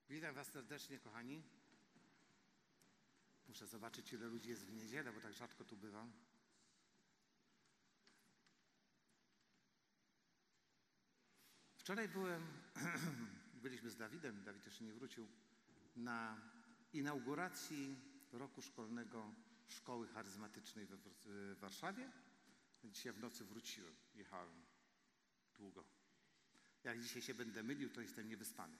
Witam Was serdecznie, kochani. Muszę zobaczyć, ile ludzi jest w niedzielę, bo tak rzadko tu bywam. Wczoraj byliśmy z Dawidem, Dawid jeszcze nie wrócił, na inauguracji roku szkolnego Szkoły Charyzmatycznej w Warszawie. Dzisiaj w nocy wróciłem, jechałem długo. Jak dzisiaj się będę mylił, to jestem niewyspany.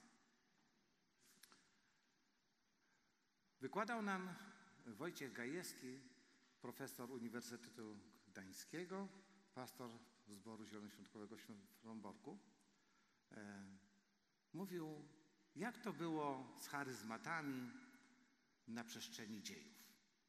Wykładał nam Wojciech Gajewski, profesor Uniwersytetu Gdańskiego, pastor Zboru Zielonoświątkowego w Fromborku. Mówił, jak to było z charyzmatami na przestrzeni dziejów.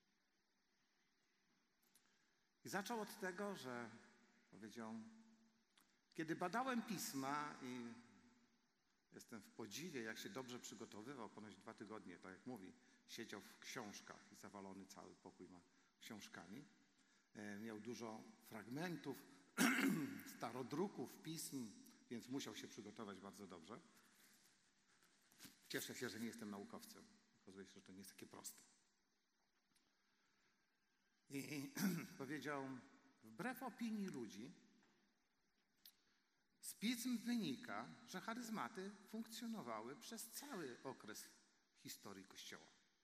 I zaczął od tego, że powiedział, kiedy badałem pisma i jestem w podziwie, jak się dobrze przygotowywał, ponoć 2 tygodnie, tak jak mówi, siedział w książkach i zawalony cały pokój ma książkami. Miał dużo fragmentów, starodruków, pism, więc musiał się przygotować bardzo dobrze. Cieszę się, że nie jestem naukowcem. Okazuje się, że to nie jest takie proste. I powiedział, wbrew opinii ludzi, z pism wynika, że charyzmaty funkcjonowały przez cały okres historii Kościoła.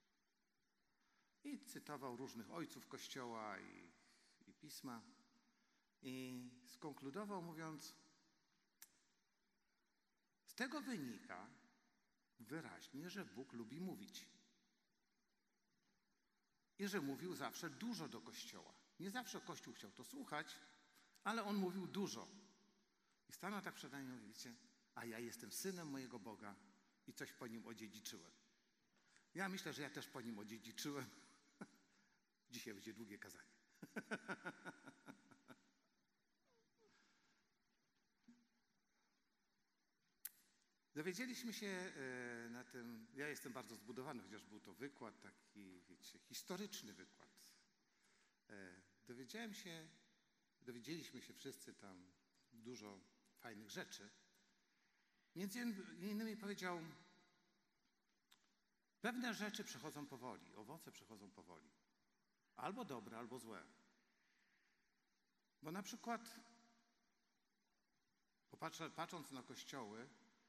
I cytował różnych ojców Kościoła i pisma. I skonkludował mówiąc, z tego wynika wyraźnie, że Bóg lubi mówić. I że mówił zawsze dużo do Kościoła. Nie zawsze Kościół chciał to słuchać, ale on mówił dużo. I stanął tak przed nami i mówi, wiecie, a ja jestem synem mojego Boga i coś po nim odziedziczyłem. Ja myślę, że ja też po nim odziedziczyłem. Dzisiaj będzie długie kazanie. Dowiedzieliśmy się na tym, ja jestem bardzo zbudowany, chociaż był to wykład taki, wiecie, historyczny wykład. Dowiedzieliśmy się wszyscy tam dużo fajnych rzeczy. Między innymi powiedział, pewne rzeczy przechodzą powoli, owoce przechodzą powoli. Albo dobre, albo złe. Bo na przykład, patrząc na kościoły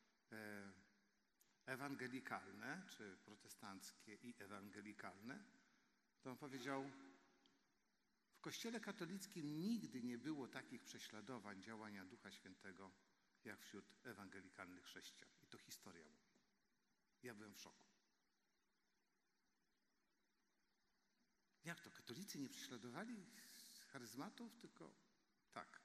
ewangelikalne, czy protestanckie i ewangelikalne, to on powiedział, w Kościele katolickim nigdy nie było takich prześladowań działania Ducha Świętego, jak wśród ewangelikalnych chrześcijan. I to historia mówi. Ja byłem w szoku. Jak to? Katolicy nie prześladowali charyzmatów? Tylko tak.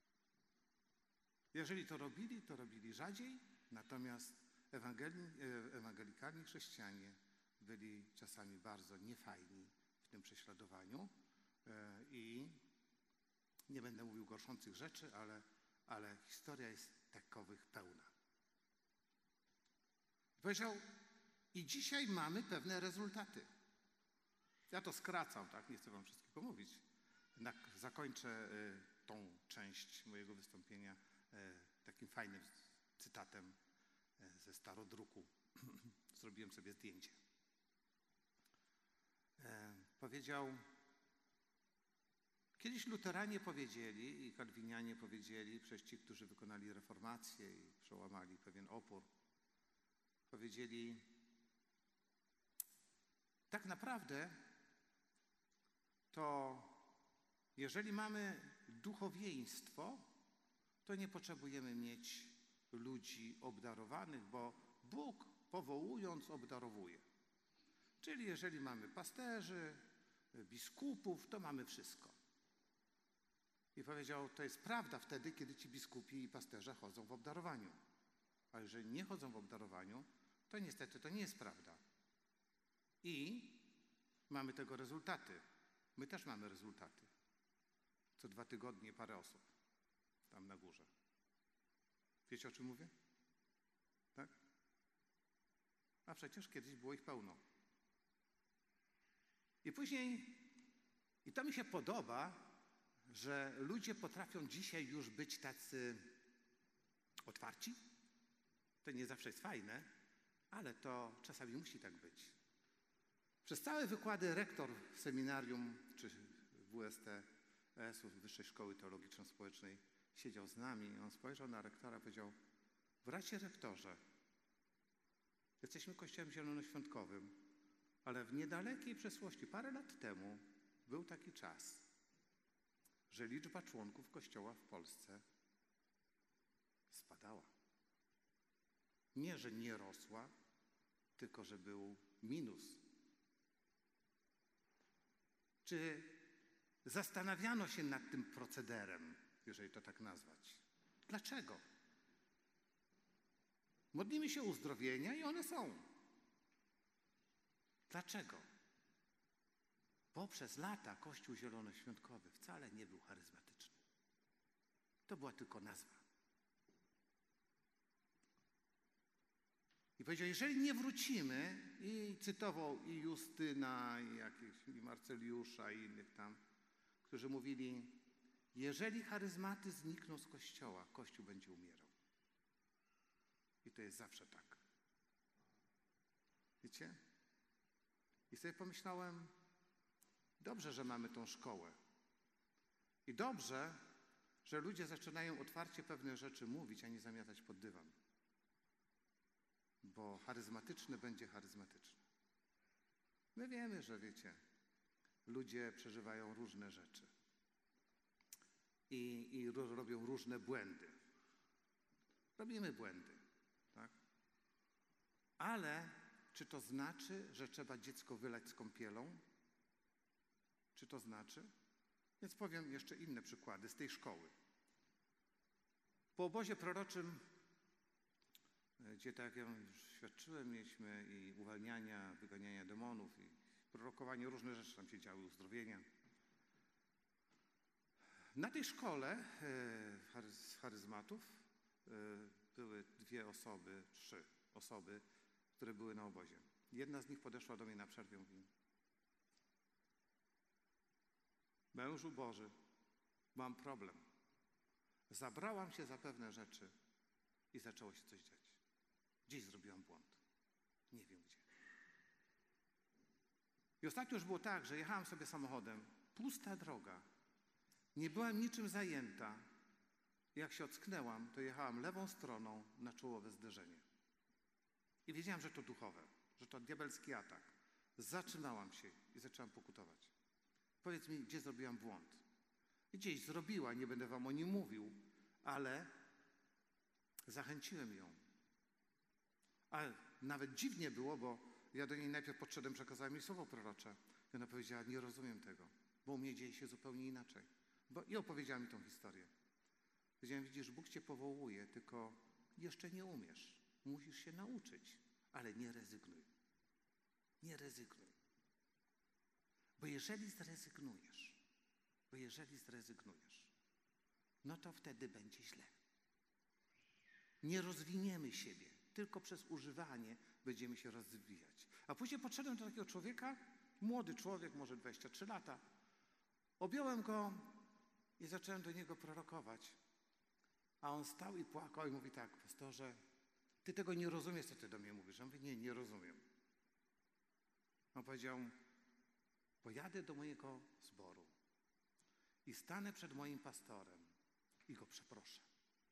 Jeżeli to robili rzadziej, natomiast ewangelikalni chrześcijanie byli czasami bardzo niefajni w tym prześladowaniu i nie będę mówił gorszących rzeczy, ale historia jest takowych pełna. Powiedział, i dzisiaj mamy pewne rezultaty. Ja to skracam, tak? Nie chcę wam wszystkiego mówić. Zakończę tą część mojego wystąpienia takim fajnym cytatem ze starodruku. Zrobiłem sobie zdjęcie. Powiedział, kiedyś luteranie powiedzieli i kalwinianie powiedzieli, przez ci, którzy wykonali reformację i przełamali pewien opór, powiedzieli, tak naprawdę to jeżeli mamy duchowieństwo, to nie potrzebujemy mieć ludzi obdarowanych, bo Bóg powołując obdarowuje. Czyli jeżeli mamy pasterzy, biskupów, to mamy wszystko. I powiedział, to jest prawda wtedy, kiedy ci biskupi i pasterze chodzą w obdarowaniu. A jeżeli nie chodzą w obdarowaniu, to niestety to nie jest prawda. I mamy tego rezultaty. My też mamy rezultaty. Co 2 tygodnie parę osób tam na górze. Wiecie, o czym mówię? Tak? A przecież kiedyś było ich pełno. I później, i to mi się podoba, że ludzie potrafią dzisiaj już być tacy otwarci. To nie zawsze jest fajne, Ale to czasami musi tak być. Przez całe wykłady rektor seminarium czy WSTS-u, Wyższej Szkoły Teologiczno-Społecznej, siedział z nami. On spojrzał na rektora i powiedział: bracie rektorze, jesteśmy kościołem zielonoświątkowym, ale w niedalekiej przeszłości, parę lat temu, był taki czas, że liczba członków kościoła w Polsce spadała. Nie, że nie rosła, tylko że był minus. Czy zastanawiano się nad tym procederem, jeżeli to tak nazwać? Dlaczego? Modlimy się o uzdrowienia i one są. Dlaczego? Bo przez lata Kościół Zielonoświątkowy wcale nie był charyzmatyczny. To była tylko nazwa. I powiedział, jeżeli nie wrócimy, i cytował i Justyna, i Marceliusza, i innych tam, którzy mówili, jeżeli charyzmaty znikną z Kościoła, Kościół będzie umierał. I to jest zawsze tak. Wiecie? I sobie pomyślałem, dobrze, że mamy tą szkołę. I dobrze, że ludzie zaczynają otwarcie pewne rzeczy mówić, a nie zamiatać pod dywan. Bo charyzmatyczny będzie charyzmatyczny. My wiemy, że wiecie, ludzie przeżywają różne rzeczy. I robią różne błędy. Robimy błędy, tak? Ale czy to znaczy, że trzeba dziecko wylać z kąpielą? Czy to znaczy? Więc powiem jeszcze inne przykłady z tej szkoły. Po obozie proroczym, gdzie, tak jak ja już świadczyłem, mieliśmy i uwalniania, wyganiania demonów, i prorokowanie, różne rzeczy tam się działy, uzdrowienia. Na tej szkole z charyzmatów były 2 osoby, 3 osoby, które były na obozie. Jedna z nich podeszła do mnie na przerwie i mówi: mężu Boży, mam problem. Zabrałam się za pewne rzeczy i zaczęło się coś dziać. Gdzieś zrobiłam błąd. Nie wiem gdzie. I ostatnio już było tak, że jechałam sobie samochodem, pusta droga. Nie byłam niczym zajęta. Jak się ocknęłam, to jechałam lewą stroną na czołowe zderzenie. I wiedziałam, że to duchowe, że to diabelski atak. Zatrzymałam się i zaczęłam pokutować. Powiedz mi, gdzie zrobiłam błąd? Gdzieś zrobiła, nie będę wam o nim mówił, ale zachęciłem ją. Ale nawet dziwnie było, bo ja do niej najpierw podszedłem, przekazałem jej słowo prorocze. I ona powiedziała: nie rozumiem tego, bo u mnie dzieje się zupełnie inaczej. I opowiedziała mi tą historię. Powiedziałem: widzisz, Bóg cię powołuje, tylko jeszcze nie umiesz. Musisz się nauczyć, ale nie rezygnuj. Nie rezygnuj. Bo jeżeli zrezygnujesz, no to wtedy będzie źle. Nie rozwiniemy siebie, tylko przez używanie będziemy się rozwijać. A później podszedłem do takiego człowieka, młody człowiek, może 23 lata. Objąłem go i zacząłem do niego prorokować. A on stał i płakał i mówi tak: pastorze, ty tego nie rozumiesz, co ty do mnie mówisz. Ja mówię: nie rozumiem. On powiedział: pojadę do mojego zboru i stanę przed moim pastorem i go przeproszę.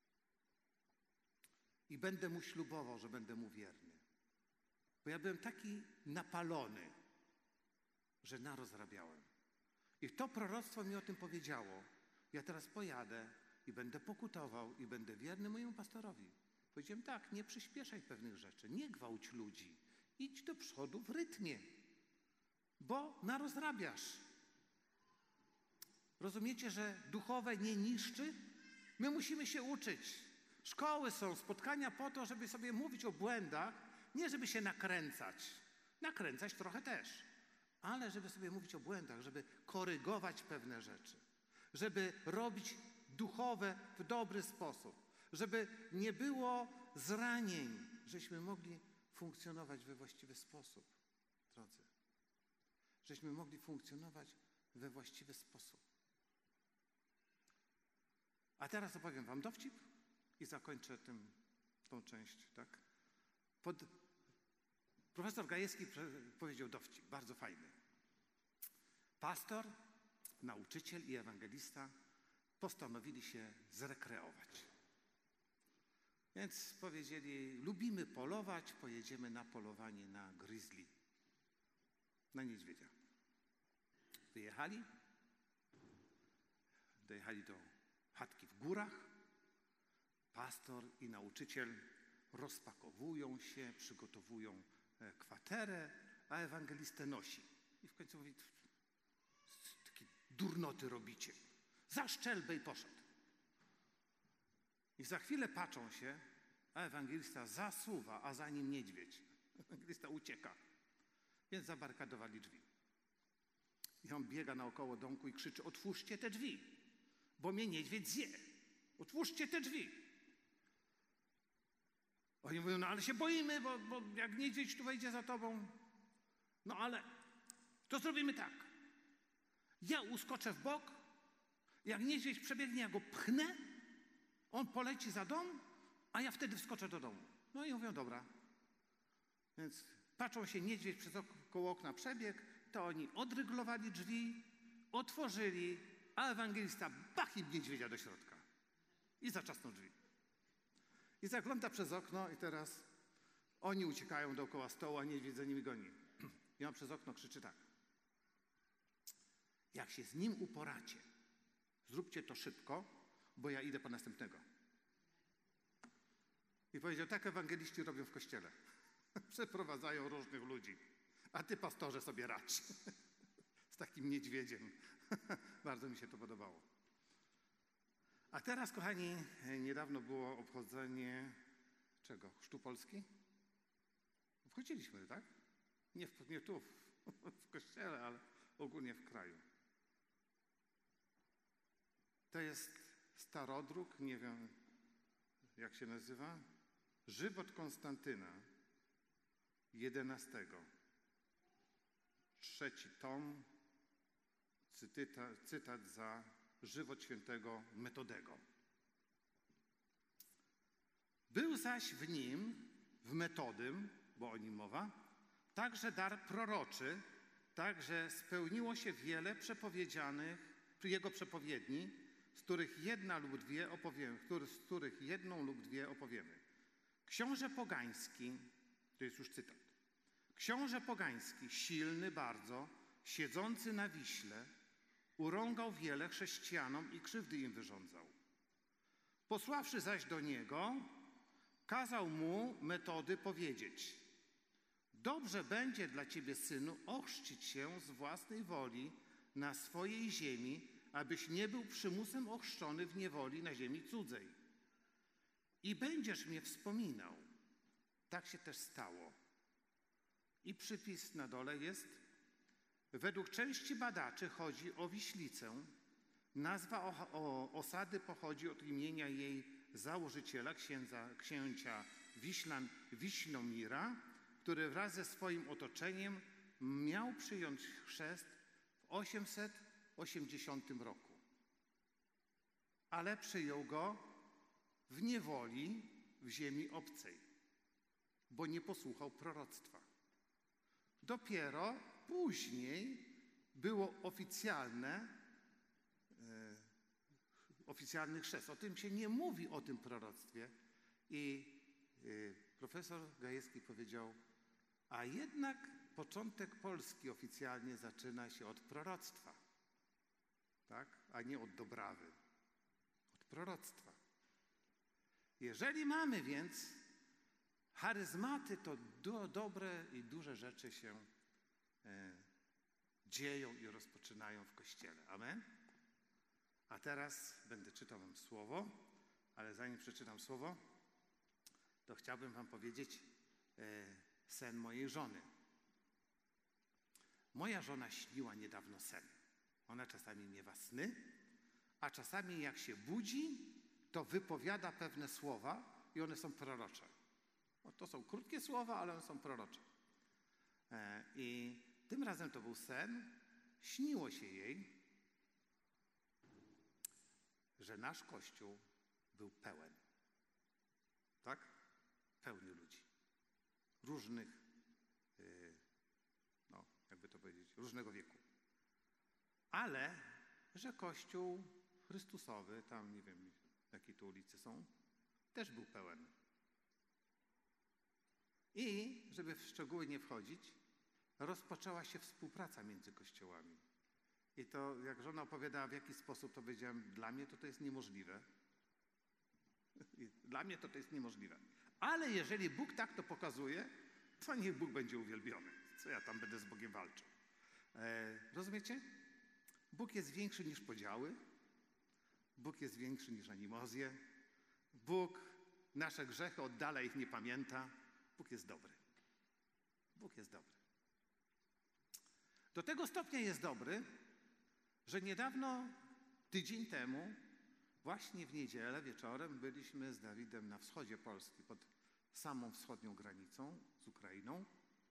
I będę mu ślubował, że będę mu wierny. Bo ja byłem taki napalony, że narozrabiałem. I to proroctwo mi o tym powiedziało. Ja teraz pojadę i będę pokutował i będę wierny mojemu pastorowi. Powiedziałem: tak, nie przyspieszaj pewnych rzeczy, nie gwałć ludzi. Idź do przodu w rytmie, bo narozrabiasz. Rozumiecie, że duchowe nie niszczy? My musimy się uczyć. Szkoły są, spotkania po to, żeby sobie mówić o błędach, nie żeby się nakręcać. Nakręcać trochę też. Ale żeby sobie mówić o błędach, żeby korygować pewne rzeczy. Żeby robić duchowe w dobry sposób. Żeby nie było zranień, żeśmy mogli funkcjonować we właściwy sposób, drodzy. Żeśmy mogli funkcjonować we właściwy sposób. A teraz opowiem wam dowcip i zakończę tą część, tak? Profesor Gajewski powiedział dowcip, bardzo fajny. Pastor, nauczyciel i ewangelista postanowili się zrekreować. Więc powiedzieli, lubimy polować, pojedziemy na polowanie na grizzly, na niedźwiedzia. Wyjechali, dojechali do chatki w górach. Pastor i nauczyciel rozpakowują się, przygotowują kwaterę, a ewangelistę nosi. I w końcu mówi, takie durnoty robicie. Za szczelbę i poszedł. I za chwilę patrzą się, a ewangelista zasuwa, a za nim niedźwiedź. Ewangelista ucieka. Więc zabarykadowali drzwi. I on biega naokoło domku i krzyczy, otwórzcie te drzwi, bo mnie niedźwiedź zje. Otwórzcie te drzwi. Oni mówią, no ale się boimy, bo jak niedźwiedź tu wejdzie za tobą. No ale to zrobimy tak. Ja uskoczę w bok, jak niedźwiedź przebiegnie, ja go pchnę, on poleci za dom, a ja wtedy wskoczę do domu. No i mówią, dobra. Więc patrzą się, niedźwiedź przez koło okna przebiegł, to oni odryglowali drzwi, otworzyli, a ewangelista bach im niedźwiedzia do środka. I zatrzasnął drzwi. I zagląda przez okno i teraz oni uciekają dookoła stołu, a niedźwiedź za nimi goni. I on przez okno krzyczy tak. Jak się z nim uporacie, zróbcie to szybko, bo ja idę po następnego. I powiedział, tak ewangeliści robią w kościele. Przeprowadzają różnych ludzi. A ty, pastorze, sobie radź. Z takim niedźwiedziem. Bardzo mi się to podobało. A teraz, kochani, niedawno było obchodzenie czego? Chrztu Polski? Wchodziliśmy, tak? Nie tu, w kościele, ale ogólnie w kraju. To jest starodruk, nie wiem jak się nazywa, Żywot Konstantyna, 11. 3 tom, cytat za Żywot świętego Metodego. Był zaś w nim, w Metodym, bo o nim mowa, także dar proroczy, także spełniło się wiele przepowiedzianych, jego przepowiedni, z których jedną lub dwie opowiemy. Książę Pogański, to jest już cytat, książę Pogański, silny bardzo, siedzący na Wiśle, urągał wiele chrześcijanom i krzywdy im wyrządzał. Posławszy zaś do niego, kazał mu Metody powiedzieć: dobrze będzie dla ciebie, synu, ochrzcić się z własnej woli na swojej ziemi, abyś nie był przymusem ochrzczony w niewoli na ziemi cudzej. I będziesz mnie wspominał. Tak się też stało. I przypis na dole jest: według części badaczy chodzi o Wiślicę. Nazwa osady pochodzi od imienia jej założyciela, księcia Wiśnomira, który wraz ze swoim otoczeniem miał przyjąć chrzest w 880 roku. Ale przyjął go w niewoli w ziemi obcej, bo nie posłuchał proroctwa. Dopiero później było oficjalny chrzest. O tym się nie mówi, o tym proroctwie. I profesor Gajewski powiedział, a jednak początek Polski oficjalnie zaczyna się od proroctwa, tak? A nie od Dobrawy. Od proroctwa. Jeżeli mamy więc charyzmaty, to dobre i duże rzeczy się dzieją i rozpoczynają w Kościele. Amen? A teraz będę czytał wam słowo, ale zanim przeczytam słowo, to chciałbym wam powiedzieć sen mojej żony. Moja żona śniła niedawno sen. Ona czasami miewa sny, a czasami jak się budzi, to wypowiada pewne słowa i one są prorocze. No, to są krótkie słowa, ale one są prorocze. I tym razem to był sen. Śniło się jej, że nasz Kościół był pełen. Tak? Pełny ludzi. Różnych różnego wieku. Ale, że Kościół Chrystusowy, tam nie wiem, jakie tu ulice są, też był pełen. I, żeby w szczegóły nie wchodzić, rozpoczęła się współpraca między kościołami. I to, jak żona opowiadała, w jaki sposób, to powiedziałem, dla mnie to jest niemożliwe. Dla mnie to jest niemożliwe. Ale jeżeli Bóg tak to pokazuje, to niech Bóg będzie uwielbiony. Co ja tam będę z Bogiem walczył? Rozumiecie? Bóg jest większy niż podziały. Bóg jest większy niż animozje. Bóg nasze grzechy oddala, ich nie pamięta. Bóg jest dobry. Bóg jest dobry. Do tego stopnia jest dobry, że niedawno, tydzień temu, właśnie w niedzielę wieczorem byliśmy z Dawidem na wschodzie Polski, pod samą wschodnią granicą z Ukrainą.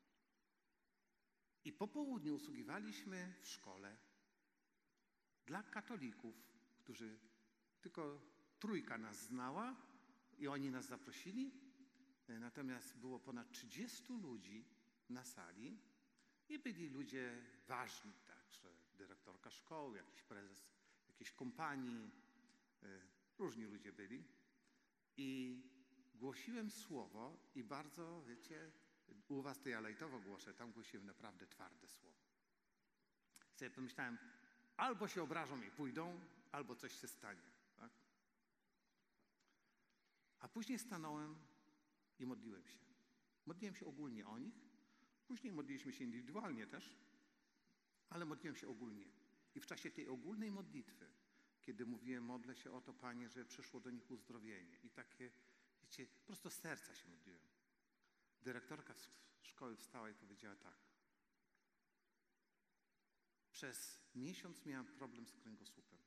I po południu usługiwaliśmy w szkole dla katolików, którzy tylko 3 nas znała i oni nas zaprosili. Natomiast było ponad 30 ludzi na sali i byli ludzie ważni, także dyrektorka szkoły, jakiś prezes jakiejś kompanii, różni ludzie byli. I głosiłem słowo i bardzo, wiecie, u was to ja lajtowo głoszę, tam głosiłem naprawdę twarde słowo. Sobie pomyślałem, albo się obrażą i pójdą, albo coś się stanie. Tak? A później stanąłem i modliłem się. Modliłem się ogólnie o nich. Później modliliśmy się indywidualnie też, ale modliłem się ogólnie. I w czasie tej ogólnej modlitwy, kiedy mówiłem, modlę się o to, Panie, że przyszło do nich uzdrowienie. I takie, wiecie, prosto z serca się modliłem. Dyrektorka szkoły wstała i powiedziała tak. Przez miesiąc miałam problem z kręgosłupem.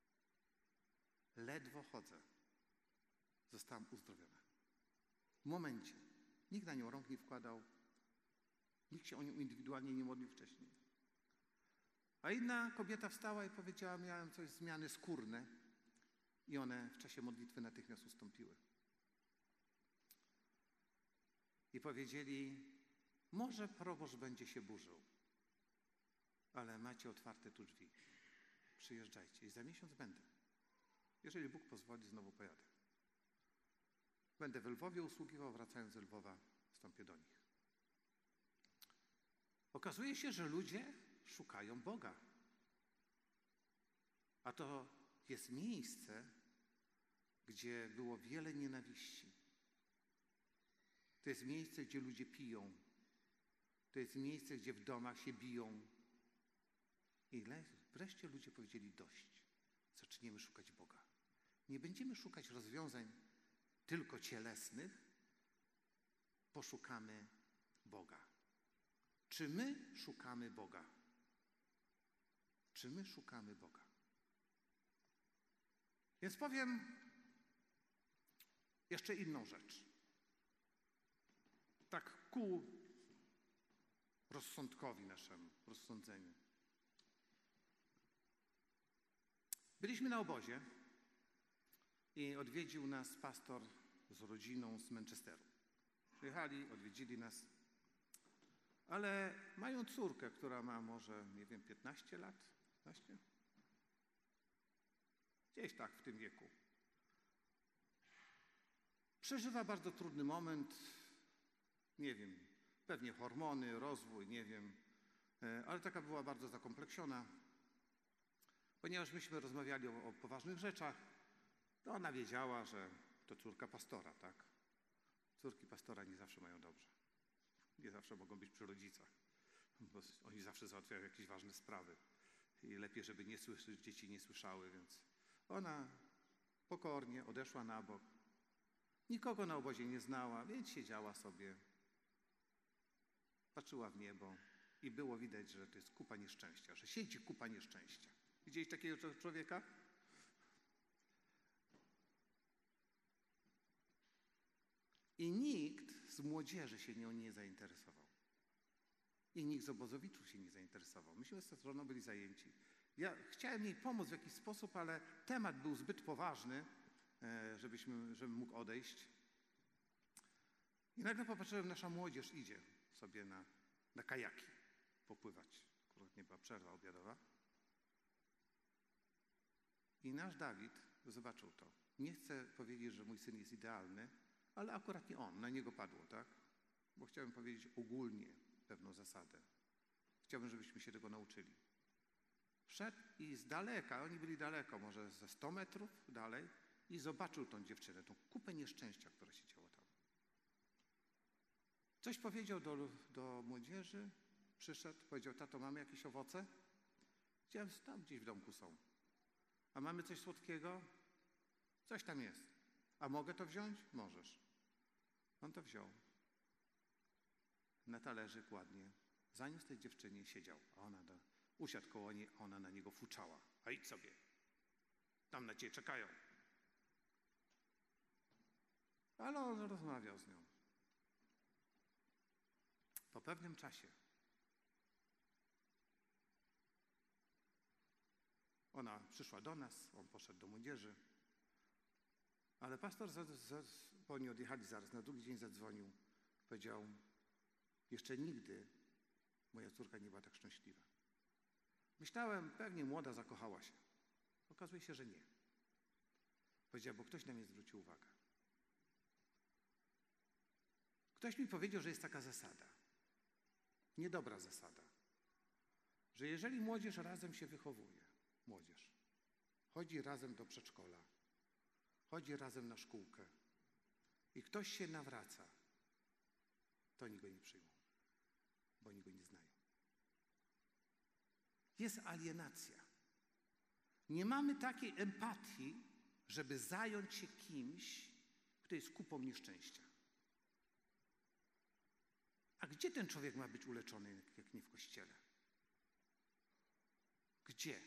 Ledwo chodzę. Zostałam uzdrowiona. W momencie. Nikt na nią rąk nie wkładał. Nikt się o nią indywidualnie nie modlił wcześniej. A inna kobieta wstała i powiedziała, miałem coś zmiany skórne i one w czasie modlitwy natychmiast ustąpiły. I powiedzieli, może proboszcz będzie się burzył, ale macie otwarte tu drzwi. Przyjeżdżajcie i za miesiąc będę. Jeżeli Bóg pozwoli, znowu pojadę. Będę w Lwowie usługiwał, wracając z Lwowa, wstąpię do nich. Okazuje się, że ludzie szukają Boga. A to jest miejsce, gdzie było wiele nienawiści. To jest miejsce, gdzie ludzie piją. To jest miejsce, gdzie w domach się biją. I wreszcie ludzie powiedzieli dość. Zaczniemy szukać Boga. Nie będziemy szukać rozwiązań tylko cielesnych. Poszukamy Boga. Czy my szukamy Boga? Czy my szukamy Boga? Więc powiem jeszcze inną rzecz. Tak ku rozsądkowi naszemu, rozsądzeniu. Byliśmy na obozie i odwiedził nas pastor z rodziną z Manchesteru. Przyjechali, odwiedzili nas, ale mają córkę, która ma może, nie wiem, 15 lat? 15? Gdzieś tak w tym wieku. Przeżywa bardzo trudny moment, nie wiem, pewnie hormony, rozwój, nie wiem, ale taka była bardzo zakompleksiona. Ponieważ myśmy rozmawiali o poważnych rzeczach, to ona wiedziała, że to córka pastora, tak? Córki pastora nie zawsze mają dobrze. Nie zawsze mogą być przy rodzicach, bo oni zawsze załatwiają jakieś ważne sprawy. I lepiej, żeby nie słyszeć, dzieci nie słyszały, więc ona pokornie odeszła na bok. Nikogo na obozie nie znała, więc siedziała sobie, patrzyła w niebo i było widać, że to jest kupa nieszczęścia, że siedzi kupa nieszczęścia. Widzieliście takiego człowieka? I nikt z młodzieży się nią nie zainteresował. I nikt z obozowiczów się nie zainteresował. Myśmy z żoną byli zajęci. Ja chciałem jej pomóc w jakiś sposób, ale temat był zbyt poważny, żebym mógł odejść. I nagle popatrzyłem, nasza młodzież idzie sobie na kajaki popływać akurat nie była przerwa obiadowa. I nasz Dawid zobaczył to. Nie chcę powiedzieć, że mój syn jest idealny, ale akurat nie on, na niego padło, tak? Bo chciałem powiedzieć ogólnie pewną zasadę. Chciałbym, żebyśmy się tego nauczyli. Wszedł i z daleka, oni byli daleko, może ze 100 metrów dalej, i zobaczył tą dziewczynę, tą kupę nieszczęścia, która się działo tam. Coś powiedział do młodzieży, przyszedł, powiedział: tato, mamy jakieś owoce? Chciałem, tam gdzieś w domku są. A mamy coś słodkiego? Coś tam jest. A mogę to wziąć? Możesz. On to wziął. Na talerzyk ładnie. Zaniósł tej dziewczynie, siedział, a usiadł koło niej, a ona na niego fuczała. A idź sobie. Tam na ciebie czekają. Ale on rozmawiał z nią. Po pewnym czasie ona przyszła do nas, on poszedł do młodzieży, ale pastor, bo oni odjechali zaraz, na drugi dzień zadzwonił, powiedział: jeszcze nigdy moja córka nie była tak szczęśliwa. Myślałem, pewnie młoda zakochała się. Okazuje się, że nie. Powiedział: bo ktoś na mnie zwrócił uwagę. Ktoś mi powiedział, że jest taka zasada, niedobra zasada, że jeżeli młodzież razem się wychowuje, chodzi razem do przedszkola, chodzi razem na szkółkę i ktoś się nawraca, to oni go nie przyjmą, bo oni go nie znają. Jest alienacja. Nie mamy takiej empatii, żeby zająć się kimś, kto jest kupą nieszczęścia. A gdzie ten człowiek ma być uleczony, jak nie w kościele? Gdzie?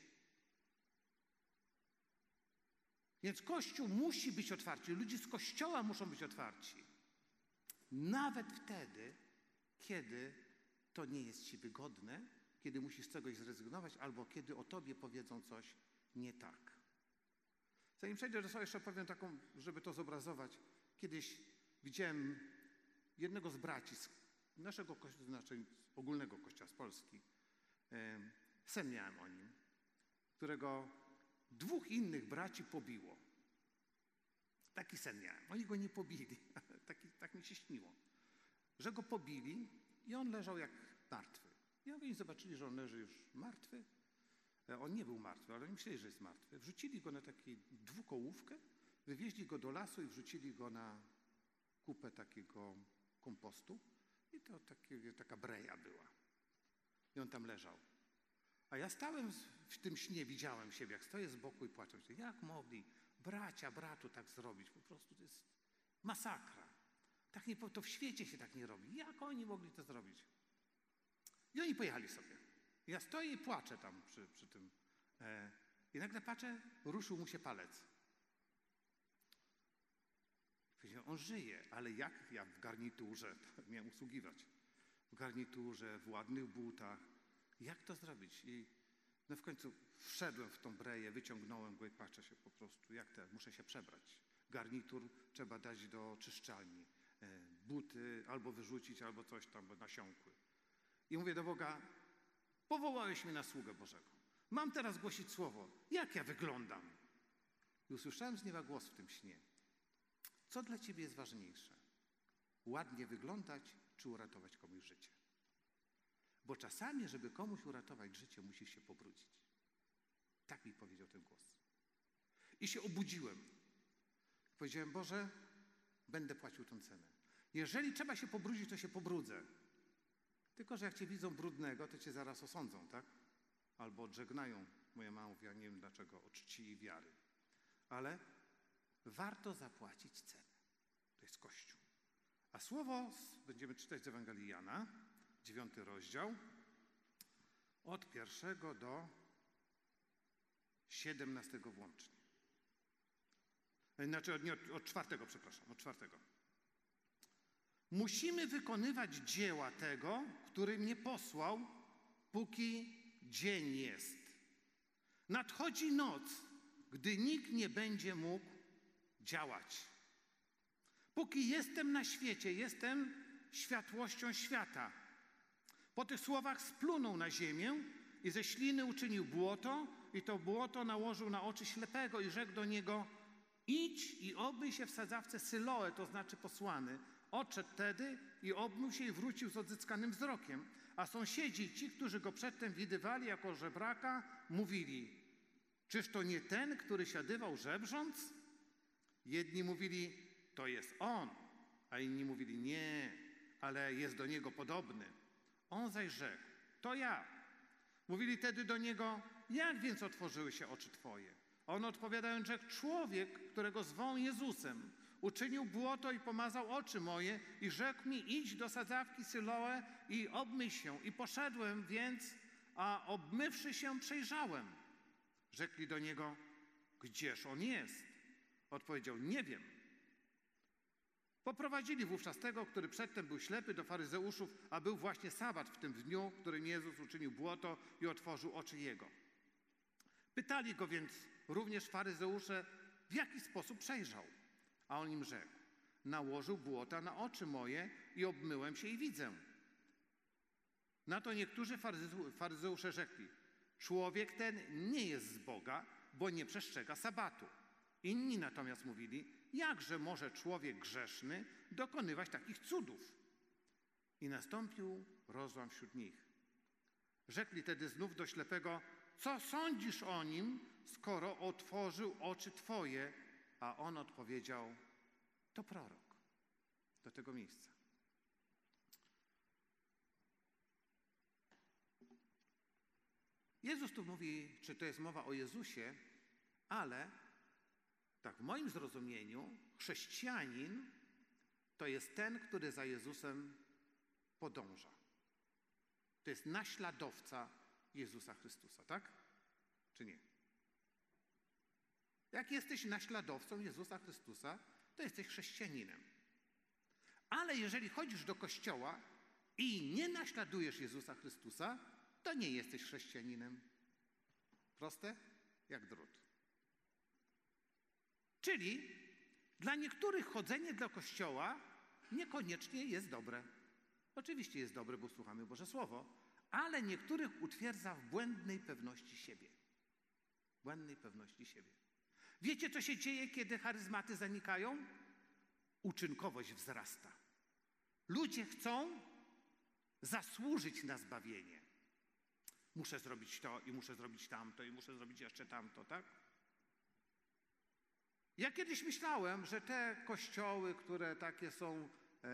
Więc Kościół musi być otwarty. Ludzie z Kościoła muszą być otwarci. Nawet wtedy, kiedy to nie jest ci wygodne, kiedy musisz z czegoś zrezygnować, albo kiedy o tobie powiedzą coś nie tak. Zanim przejdę do słowa, jeszcze powiem taką, żeby to zobrazować. Kiedyś widziałem jednego z braci z naszego kościoła, znaczy ogólnego kościoła z Polski. Sen miałem o nim, którego 2 innych braci pobiło. Taki sen miałem. Oni go nie pobili. Tak mi się śniło. Że go pobili i on leżał jak martwy. I oni zobaczyli, że on leży już martwy. On nie był martwy, ale oni myśleli, że jest martwy. Wrzucili go na taką 2-kołówkę, wywieźli go do lasu i wrzucili go na kupę takiego kompostu. I to taka breja była. I on tam leżał. A ja stałem w tym śnie, widziałem siebie, jak stoję z boku i płaczę. Jak mogli bracia bratu tak zrobić? Po prostu to jest masakra. Tak nie, to w świecie się tak nie robi. Jak oni mogli to zrobić? I oni pojechali sobie. Ja stoję i płaczę tam przy tym. I nagle patrzę, ruszył mu się palec. Powiedziałem: on żyje, ale jak ja w garniturze miałem usługiwać? W garniturze, w ładnych butach. Jak to zrobić? I no w końcu wszedłem w tą breję, wyciągnąłem go i patrzę się po prostu, muszę się przebrać. Garnitur trzeba dać do czyszczalni. Buty albo wyrzucić, albo coś tam, bo nasiąkły. I mówię do Boga: powołałeś mnie na sługę Bożego. Mam teraz głosić słowo. Jak ja wyglądam? I usłyszałem z nieba głos w tym śnie. Co dla ciebie jest ważniejsze? Ładnie wyglądać, czy uratować komuś życie? Bo czasami, żeby komuś uratować życie, musisz się pobrudzić. Tak mi powiedział ten głos. I się obudziłem. Powiedziałem: Boże, będę płacił tę cenę. Jeżeli trzeba się pobrudzić, to się pobrudzę. Tylko że jak cię widzą brudnego, to cię zaraz osądzą, tak? Albo odżegnają. Moja mama mówi: ja nie wiem dlaczego, od czci i wiary. Ale warto zapłacić cenę. To jest Kościół. A słowo będziemy czytać z Ewangelii Jana, 9 rozdział, od 1 do 17 włącznie. Znaczy od 4, przepraszam, od 4. Musimy wykonywać dzieła tego, który mnie posłał, póki dzień jest. Nadchodzi noc, gdy nikt nie będzie mógł działać. Póki jestem na świecie, jestem światłością świata. Po tych słowach splunął na ziemię, i ze śliny uczynił błoto i to błoto nałożył na oczy ślepego i rzekł do niego: idź i obmyj się w sadzawce Syloe, to znaczy posłany. Odszedł tedy i obmył się i wrócił z odzyskanym wzrokiem. A sąsiedzi, ci, którzy go przedtem widywali jako żebraka, mówili: czyż to nie ten, który siadywał żebrząc? Jedni mówili: to jest on, a inni mówili: nie, ale jest do niego podobny. On zaś rzekł: to ja. Mówili tedy do niego: jak więc otworzyły się oczy twoje? A on odpowiadając rzekł: człowiek, którego zwą Jezusem, uczynił błoto i pomazał oczy moje i rzekł mi: idź do sadzawki Syloe i obmyj się. I poszedłem więc, a obmywszy się przejrzałem. Rzekli do niego: gdzież on jest? Odpowiedział: nie wiem. Poprowadzili wówczas tego, który przedtem był ślepy, do faryzeuszów, a był właśnie sabat w tym dniu, w którym Jezus uczynił błoto i otworzył oczy jego. Pytali go więc również faryzeusze, w jaki sposób przejrzał. A on im rzekł: nałożył błota na oczy moje i obmyłem się i widzę. Na to niektórzy faryzeusze rzekli: człowiek ten nie jest z Boga, bo nie przestrzega sabatu. Inni natomiast mówili: jakże może człowiek grzeszny dokonywać takich cudów? I nastąpił rozłam wśród nich. Rzekli tedy znów do ślepego: co sądzisz o nim, skoro otworzył oczy twoje? A on odpowiedział: to prorok. Do tego miejsca. Jezus tu mówi, czy to jest mowa o Jezusie, ale tak w moim zrozumieniu chrześcijanin to jest ten, który za Jezusem podąża. To jest naśladowca Jezusa Chrystusa, tak? Czy nie? Jak jesteś naśladowcą Jezusa Chrystusa, to jesteś chrześcijaninem. Ale jeżeli chodzisz do kościoła i nie naśladujesz Jezusa Chrystusa, to nie jesteś chrześcijaninem. Proste jak drut. Czyli dla niektórych chodzenie do kościoła niekoniecznie jest dobre. Oczywiście jest dobre, bo słuchamy Boże Słowo, ale niektórych utwierdza w błędnej pewności siebie. Błędnej pewności siebie. Wiecie, co się dzieje, kiedy charyzmaty zanikają? Uczynkowość wzrasta. Ludzie chcą zasłużyć na zbawienie. Muszę zrobić to i muszę zrobić tamto i muszę zrobić jeszcze tamto, tak? Ja kiedyś myślałem, że te kościoły, które takie są,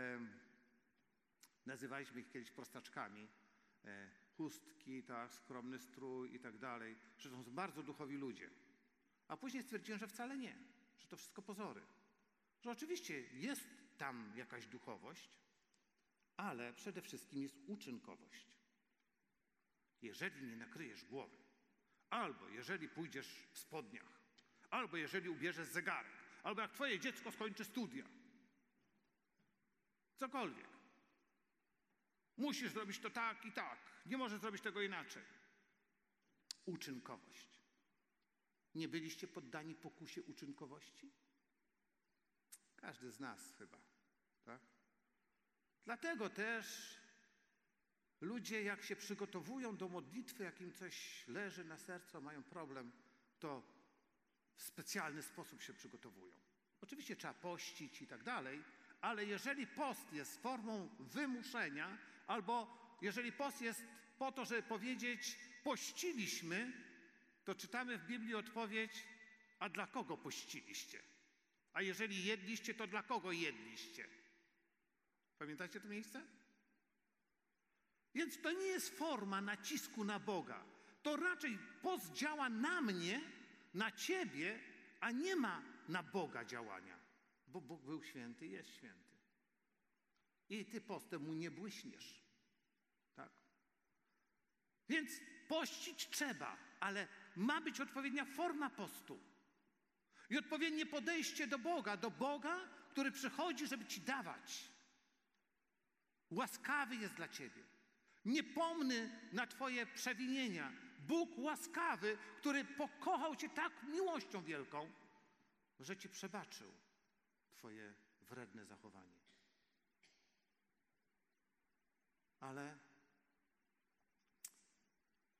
nazywaliśmy ich kiedyś prostaczkami, chustki, tak, skromny strój i tak dalej, że to są bardzo duchowi ludzie. A później stwierdziłem, że wcale nie, że to wszystko pozory. Że oczywiście jest tam jakaś duchowość, ale przede wszystkim jest uczynkowość. Jeżeli nie nakryjesz głowy, albo jeżeli pójdziesz w spodniach, albo jeżeli ubierzesz zegarek, albo jak twoje dziecko skończy studia, cokolwiek, musisz zrobić to tak i tak, nie możesz zrobić tego inaczej. Uczynkowość. Nie byliście poddani pokusie uczynkowości? Każdy z nas chyba, tak? Dlatego też ludzie, jak się przygotowują do modlitwy, jak im coś leży na sercu, mają problem, to w specjalny sposób się przygotowują. Oczywiście trzeba pościć i tak dalej, ale jeżeli post jest formą wymuszenia, albo jeżeli post jest po to, żeby powiedzieć: pościliśmy, to czytamy w Biblii odpowiedź: a dla kogo pościliście? A jeżeli jedliście, to dla kogo jedliście? Pamiętacie to miejsce? Więc to nie jest forma nacisku na Boga. To raczej post działa na mnie, na ciebie, a nie ma na Boga działania. Bo Bóg był święty i jest święty. I ty postem mu nie błyśniesz. Tak? Więc pościć trzeba, ale ma być odpowiednia forma postu. I odpowiednie podejście do Boga, który przychodzi, żeby ci dawać. Łaskawy jest dla ciebie. Niepomny na twoje przewinienia. Bóg łaskawy, który pokochał cię tak miłością wielką, że ci przebaczył twoje wredne zachowanie.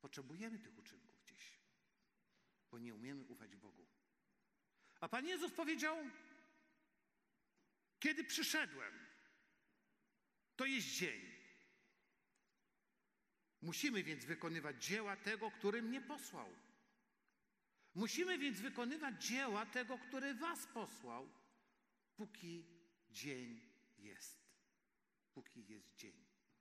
Potrzebujemy tych uczynków gdzieś, bo nie umiemy ufać Bogu. A Pan Jezus powiedział, kiedy przyszedłem, to jest dzień. Musimy więc wykonywać dzieła tego, który mnie posłał. Musimy więc wykonywać dzieła tego, który was posłał, póki dzień jest. Póki jest dzień.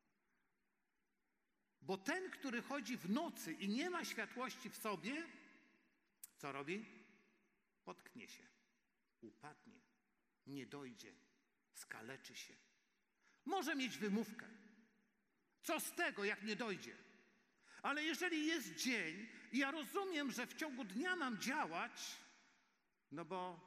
Bo ten, który chodzi w nocy i nie ma światłości w sobie, co robi? Potknie się, upadnie, nie dojdzie, skaleczy się. Może mieć wymówkę. Co z tego, jak nie dojdzie? Ale jeżeli jest dzień i ja rozumiem, że w ciągu dnia mam działać, no bo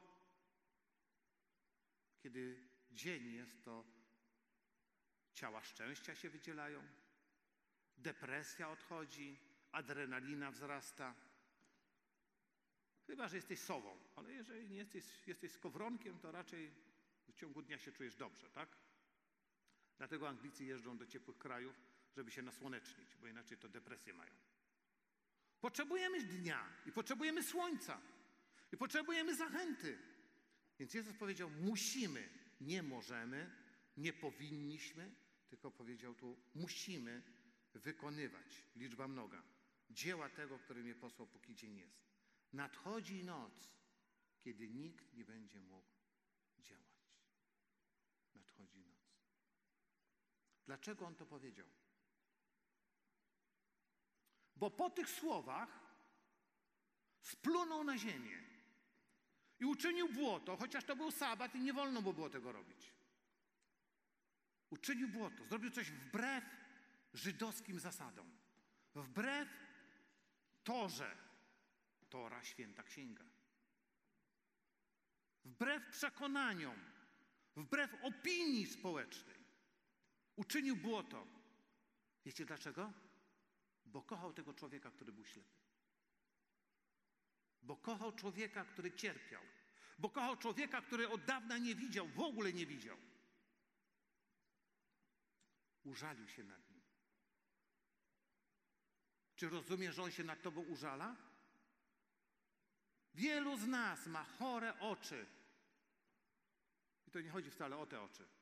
kiedy dzień jest, to ciała szczęścia się wydzielają, depresja odchodzi, adrenalina wzrasta. Chyba że jesteś sową, ale jeżeli nie jesteś skowronkiem, to raczej w ciągu dnia się czujesz dobrze, tak? Dlatego Anglicy jeżdżą do ciepłych krajów, żeby się nasłonecznić, bo inaczej to depresję mają. Potrzebujemy dnia i potrzebujemy słońca i potrzebujemy zachęty. Więc Jezus powiedział, musimy, nie możemy, nie powinniśmy, tylko powiedział tu, musimy wykonywać, liczba mnoga, dzieła tego, który mnie posłał, póki dzień jest. Nadchodzi noc, kiedy nikt nie będzie mógł działać. Nadchodzi noc. Dlaczego on to powiedział? Bo po tych słowach splunął na ziemię i uczynił błoto, chociaż to był sabat i nie wolno było tego robić. Uczynił błoto, zrobił coś wbrew żydowskim zasadom, wbrew Torze, Tora, święta księga, wbrew przekonaniom, wbrew opinii społecznej. Uczynił błoto. Wiecie dlaczego? Bo kochał tego człowieka, który był ślepy. Bo kochał człowieka, który cierpiał. Bo kochał człowieka, który od dawna nie widział, w ogóle nie widział. Użalił się nad nim. Czy rozumiesz, że on się nad tobą użala? Wielu z nas ma chore oczy. I to nie chodzi wcale o te oczy.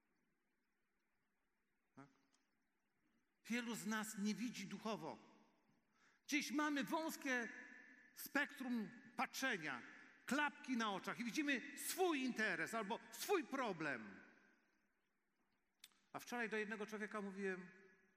Tak? Wielu z nas nie widzi duchowo. Dziś mamy wąskie spektrum patrzenia, klapki na oczach i widzimy swój interes albo swój problem. A wczoraj do jednego człowieka mówiłem,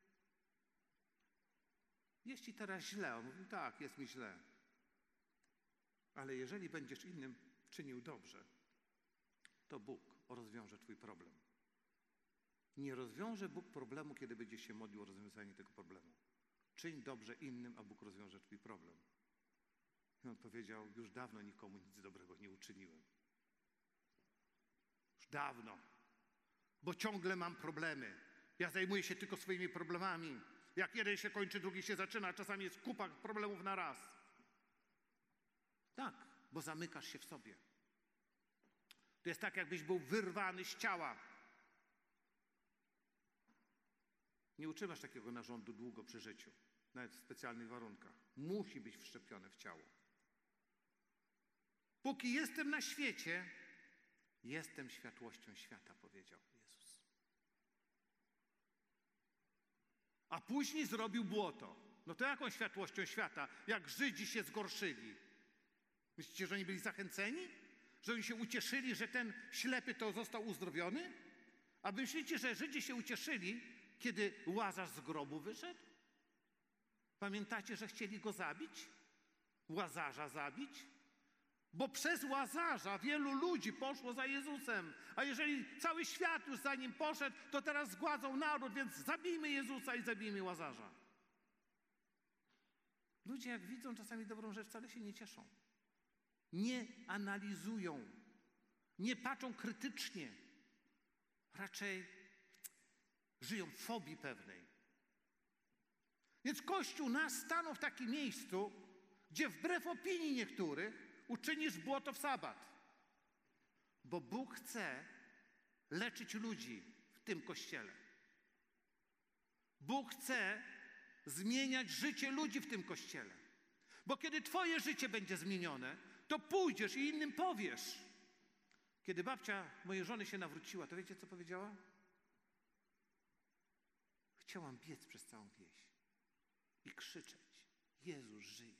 jest ci teraz źle. On mówił, tak, jest mi źle. Ale jeżeli będziesz innym czynił dobrze, to Bóg rozwiąże twój problem. Nie rozwiąże Bóg problemu, kiedy będziesz się modlił o rozwiązanie tego problemu. Czyń dobrze innym, a Bóg rozwiąże twój problem. I on powiedział, już dawno nikomu nic dobrego nie uczyniłem. Już dawno. Bo ciągle mam problemy. Ja zajmuję się tylko swoimi problemami. Jak jeden się kończy, drugi się zaczyna. Czasami jest kupa problemów na raz. Tak, bo zamykasz się w sobie. To jest tak, jakbyś był wyrwany z ciała. Nie utrzymasz takiego narządu długo przy życiu, nawet w specjalnych warunkach. Musi być wszczepione w ciało. Póki jestem na świecie, jestem światłością świata, powiedział Jezus. A później zrobił błoto. No to jaką światłością świata, jak Żydzi się zgorszyli? Myślicie, że oni byli zachęceni? Że oni się ucieszyli, że ten ślepy to został uzdrowiony? A myślicie, że Żydzi się ucieszyli, kiedy Łazarz z grobu wyszedł? Pamiętacie, że chcieli go zabić? Łazarza zabić? Bo przez Łazarza wielu ludzi poszło za Jezusem. A jeżeli cały świat już za nim poszedł, to teraz zgładzą naród, więc zabijmy Jezusa i zabijmy Łazarza. Ludzie jak widzą czasami dobrą rzecz, wcale się nie cieszą. Nie analizują. Nie patrzą krytycznie. Raczej żyją w fobii pewnej. Więc Kościół nas stanął w takim miejscu, gdzie wbrew opinii niektórych uczynisz błoto w sabat. Bo Bóg chce leczyć ludzi w tym Kościele. Bóg chce zmieniać życie ludzi w tym Kościele. Bo kiedy twoje życie będzie zmienione, to pójdziesz i innym powiesz. Kiedy babcia mojej żony się nawróciła, to wiecie, co powiedziała? Chciałam biec przez całą wieś i krzyczeć: Jezus żyje.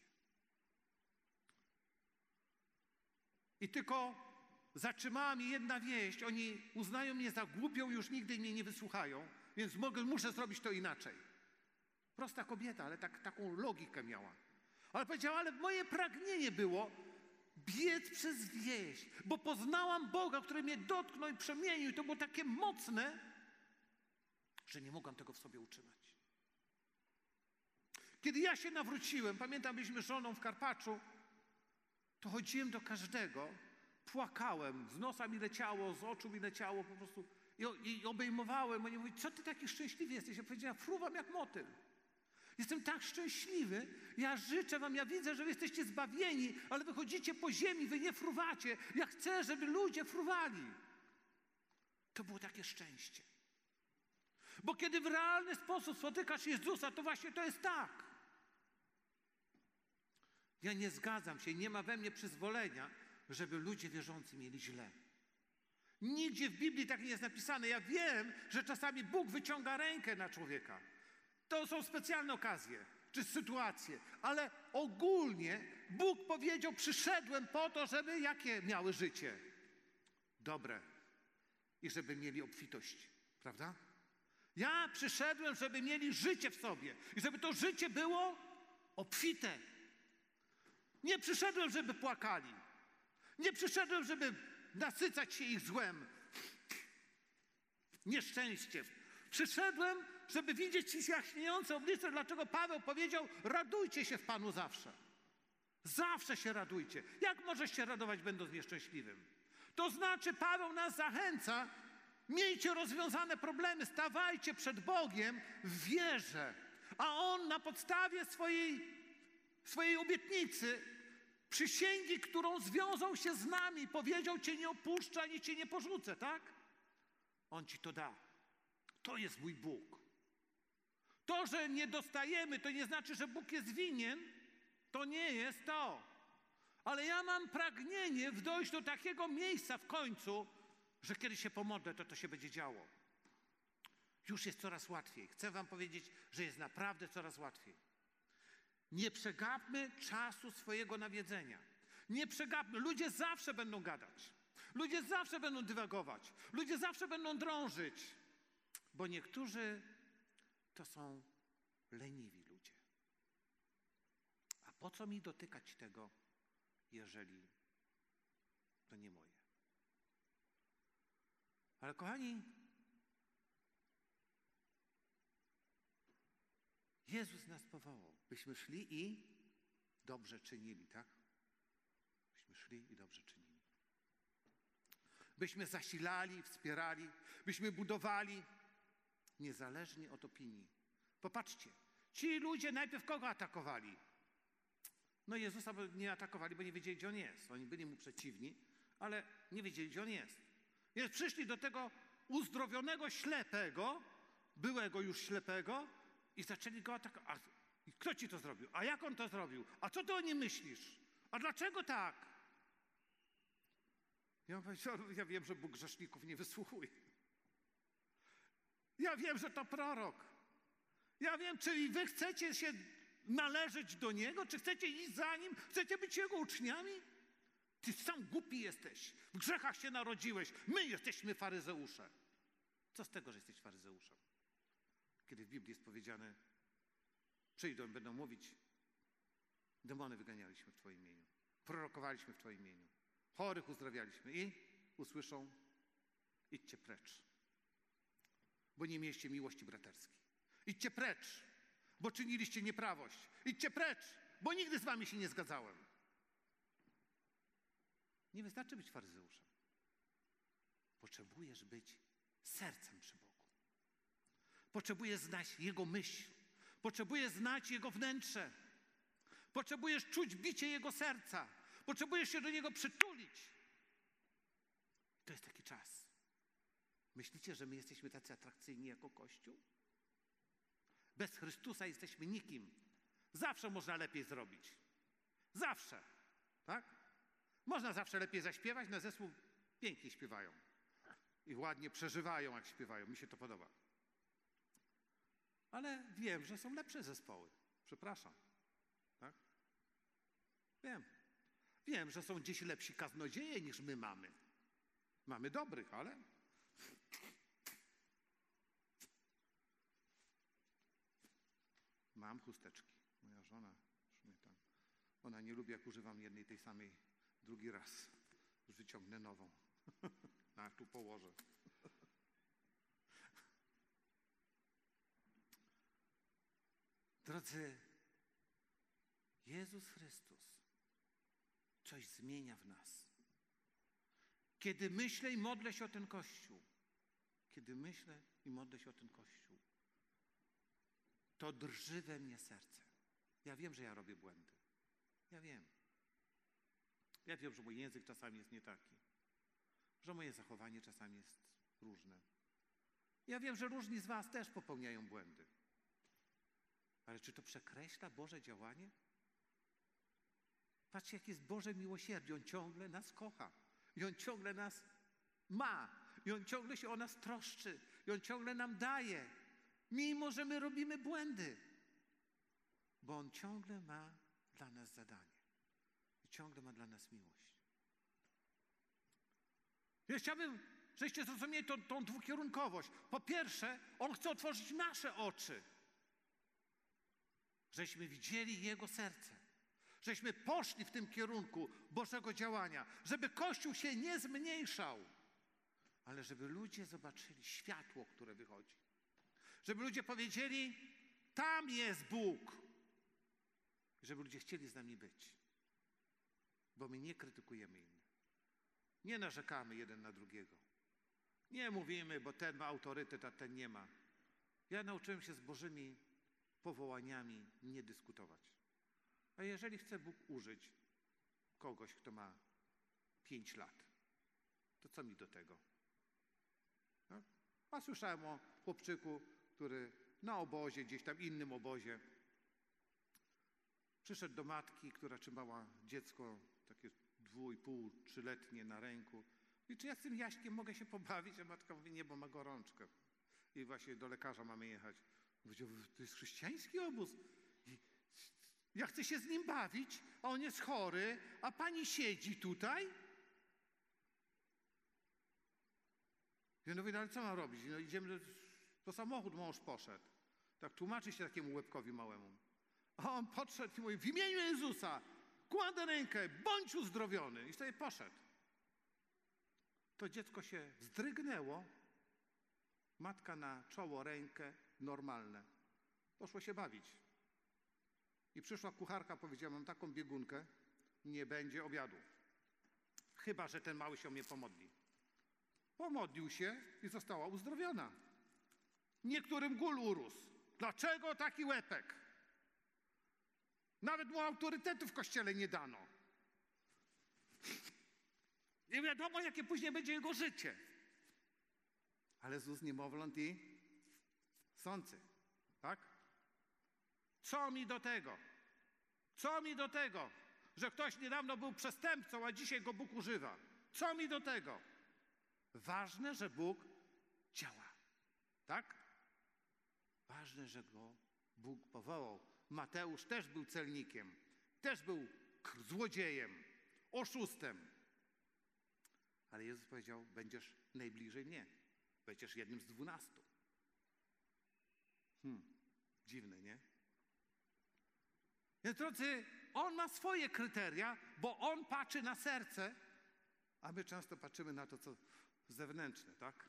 I tylko zatrzymała mnie jedna wieść. Oni uznają mnie za głupią, już nigdy mnie nie wysłuchają, więc muszę zrobić to inaczej. Prosta kobieta, ale taką logikę miała. Ale powiedziała, ale moje pragnienie było biec przez wieś, bo poznałam Boga, który mnie dotknął i przemienił. I to było takie mocne, że nie mogłam tego w sobie utrzymać. Kiedy ja się nawróciłem, pamiętam, byliśmy z żoną w Karpaczu, to chodziłem do każdego, płakałem, z nosa mi leciało, z oczu mi leciało po prostu i obejmowałem. Oni mówili, co ty taki szczęśliwy jesteś? Ja powiedziałem, fruwam jak motyl. Jestem tak szczęśliwy, ja życzę wam, ja widzę, że wy jesteście zbawieni, ale wy chodzicie po ziemi, wy nie fruwacie. Ja chcę, żeby ludzie fruwali. To było takie szczęście. Bo kiedy w realny sposób spotykasz Jezusa, to właśnie to jest tak. Ja nie zgadzam się, nie ma we mnie przyzwolenia, żeby ludzie wierzący mieli źle. Nigdzie w Biblii tak nie jest napisane. Ja wiem, że czasami Bóg wyciąga rękę na człowieka. To są specjalne okazje czy sytuacje, ale ogólnie Bóg powiedział, przyszedłem po to, żeby jakie miały życie? Dobre. I żeby mieli obfitość. Prawda? Ja przyszedłem, żeby mieli życie w sobie i żeby to życie było obfite. Nie przyszedłem, żeby płakali. Nie przyszedłem, żeby nasycać się ich złem, nieszczęściem. Przyszedłem, żeby widzieć ich jaśniejące oblicze, dlaczego Paweł powiedział, radujcie się w Panu zawsze. Zawsze się radujcie. Jak możesz się radować, będąc nieszczęśliwym? To znaczy, Paweł nas zachęca, miejcie rozwiązane problemy, stawajcie przed Bogiem w wierze, a On na podstawie swojej obietnicy, przysięgi, którą związał się z nami, powiedział, cię nie opuszczę, ani cię nie porzucę, tak? On ci to da. To jest mój Bóg. To, że nie dostajemy, to nie znaczy, że Bóg jest winien. To nie jest to. Ale ja mam pragnienie dojść do takiego miejsca w końcu, że kiedy się pomodlę, to się będzie działo. Już jest coraz łatwiej. Chcę wam powiedzieć, że jest naprawdę coraz łatwiej. Nie przegapmy czasu swojego nawiedzenia. Nie przegapmy. Ludzie zawsze będą gadać. Ludzie zawsze będą dywagować. Ludzie zawsze będą drążyć. Bo niektórzy to są leniwi ludzie. A po co mi dotykać tego, jeżeli to nie moje? Ale kochani, Jezus nas powołał, byśmy szli i dobrze czynili, tak? Byśmy szli i dobrze czynili. Byśmy zasilali, wspierali, byśmy budowali, niezależnie od opinii. Popatrzcie, ci ludzie najpierw kogo atakowali? No Jezusa nie atakowali, bo nie wiedzieli, gdzie On jest. Oni byli Mu przeciwni, ale nie wiedzieli, gdzie On jest. Więc przyszli do tego uzdrowionego ślepego, byłego już ślepego i zaczęli go atakować. A kto ci to zrobił? A jak on to zrobił? A co ty o nim myślisz? A dlaczego tak? Ja powiedział, ja wiem, że Bóg grzeszników nie wysłuchuje. Ja wiem, że to prorok. Ja wiem, czy wy chcecie się należeć do Niego, czy chcecie iść za Nim, chcecie być Jego uczniami? Ty sam głupi jesteś, w grzechach się narodziłeś, my jesteśmy faryzeusze. Co z tego, że jesteś faryzeuszem? Kiedy w Biblii jest powiedziane, przyjdą i będą mówić, demony wyganialiśmy w Twoim imieniu, prorokowaliśmy w Twoim imieniu, chorych uzdrawialiśmy i usłyszą, idźcie precz, bo nie mieliście miłości braterskiej. Idźcie precz, bo czyniliście nieprawość. Idźcie precz, bo nigdy z wami się nie zgadzałem. Nie wystarczy być faryzeuszem. Potrzebujesz być sercem przy Bogu. Potrzebujesz znać Jego myśl. Potrzebujesz znać Jego wnętrze. Potrzebujesz czuć bicie Jego serca. Potrzebujesz się do Niego przytulić. To jest taki czas. Myślicie, że my jesteśmy tacy atrakcyjni jako Kościół? Bez Chrystusa jesteśmy nikim. Zawsze można lepiej zrobić. Zawsze. Tak? Można zawsze lepiej zaśpiewać, na zespół pięknie śpiewają. I ładnie przeżywają, jak śpiewają. Mi się to podoba. Ale wiem, że są lepsze zespoły. Przepraszam. Tak? Wiem. Wiem, że są gdzieś lepsi kaznodzieje niż my mamy. Mamy dobrych, ale... Mam chusteczki. Moja żona już mnie tam... Ona nie lubi, jak używam jednej tej samej drugi raz. Już wyciągnę nową. A tu położę. Drodzy, Jezus Chrystus coś zmienia w nas. Kiedy myślę i modlę się o ten Kościół, to drży we mnie serce. Ja wiem, że ja robię błędy. Ja wiem. Ja wiem, że mój język czasami jest nie taki. Że moje zachowanie czasami jest różne. Ja wiem, że różni z was też popełniają błędy. Ale czy to przekreśla Boże działanie? Patrzcie, jakie jest Boże miłosierdzie. On ciągle nas kocha. I On ciągle nas ma. I On ciągle się o nas troszczy. I On ciągle nam daje. Mimo, że my robimy błędy. Bo On ciągle ma dla nas zadanie. I ciągle ma dla nas miłość. Ja chciałbym, żebyście zrozumieli tą dwukierunkowość. Po pierwsze, On chce otworzyć nasze oczy. Żeśmy widzieli Jego serce. Żeśmy poszli w tym kierunku Bożego działania. Żeby Kościół się nie zmniejszał. Ale żeby ludzie zobaczyli światło, które wychodzi. Żeby ludzie powiedzieli, tam jest Bóg. Żeby ludzie chcieli z nami być. Bo my nie krytykujemy innych. Nie narzekamy jeden na drugiego. Nie mówimy, bo ten ma autorytet, a ten nie ma. Ja nauczyłem się z Bożymi powołaniami nie dyskutować. A jeżeli chce Bóg użyć kogoś, kto ma 5 lat, to co mi do tego? No? A słyszałem o chłopczyku, który na obozie, gdzieś tam innym obozie, przyszedł do matki, która trzymała dziecko takie 2,5, 3-letnie na ręku. I czy ja z tym Jaśkiem mogę się pobawić? A matka mówi, nie, bo ma gorączkę. I właśnie do lekarza mamy jechać. Powiedział, to jest chrześcijański obóz. I ja chcę się z nim bawić, a on jest chory, a pani siedzi tutaj? I on mówi, no ale co mam robić? No idziemy, po samochód mąż poszedł. Tak tłumaczy się takiemu łebkowi małemu. A on podszedł i mówi, w imieniu Jezusa, kładę rękę, bądź uzdrowiony. I sobie poszedł. To dziecko się zdrygnęło, matka na czoło, rękę, normalne. Poszło się bawić. I przyszła kucharka, powiedziała, mam taką biegunkę, nie będzie obiadu. Chyba że ten mały się o mnie pomodli. Pomodlił się i została uzdrowiona. Niektórym gól urósł. Dlaczego taki łepek? Nawet mu autorytetu w kościele nie dano. Nie wiadomo, jakie później będzie jego życie. Ale ZUS niemowląt i sący. Tak? Co mi do tego? Co mi do tego, że ktoś niedawno był przestępcą, a dzisiaj go Bóg używa? Co mi do tego? Ważne, że Bóg działa. Tak? Ważne, że go Bóg powołał. Mateusz też był celnikiem. Też był złodziejem, oszustem. Ale Jezus powiedział, będziesz najbliżej mnie. Będziesz jednym z 12. Dziwne, nie? Więc drodzy, On ma swoje kryteria, bo On patrzy na serce, a my często patrzymy na to, co zewnętrzne, tak?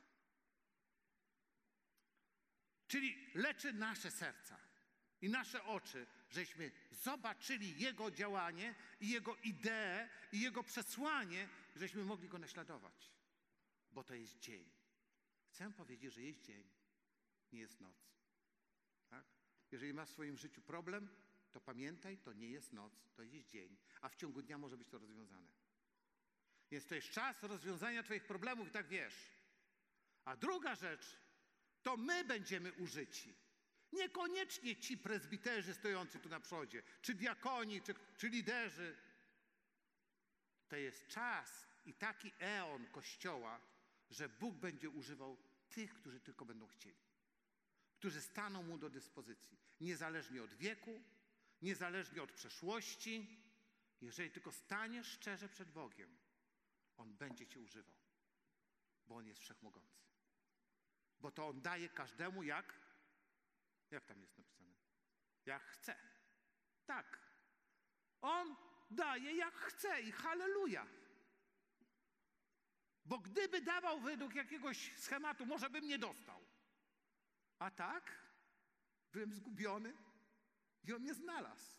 Czyli leczy nasze serca i nasze oczy, żeśmy zobaczyli Jego działanie i Jego ideę i Jego przesłanie, żeśmy mogli Go naśladować. Bo to jest dzień. Chcę powiedzieć, że jest dzień, nie jest noc. Tak? Jeżeli masz w swoim życiu problem, to pamiętaj, to nie jest noc, to jest dzień. A w ciągu dnia może być to rozwiązane. Więc to jest czas rozwiązania twoich problemów i tak wiesz. A druga rzecz, to my będziemy użyci. Niekoniecznie ci prezbiterzy stojący tu na przodzie, czy diakoni, czy liderzy. To jest czas i taki eon Kościoła, że Bóg będzie używał tych, którzy tylko będą chcieli. Którzy staną Mu do dyspozycji. Niezależnie od wieku, niezależnie od przeszłości. Jeżeli tylko staniesz szczerze przed Bogiem, On będzie Cię używał. Bo On jest wszechmogący. Bo to On daje każdemu jak tam jest napisane? Jak chce. Tak. On daje jak chce i halleluja. Bo gdyby dawał według jakiegoś schematu, może bym nie dostał. A tak, byłem zgubiony i On mnie znalazł.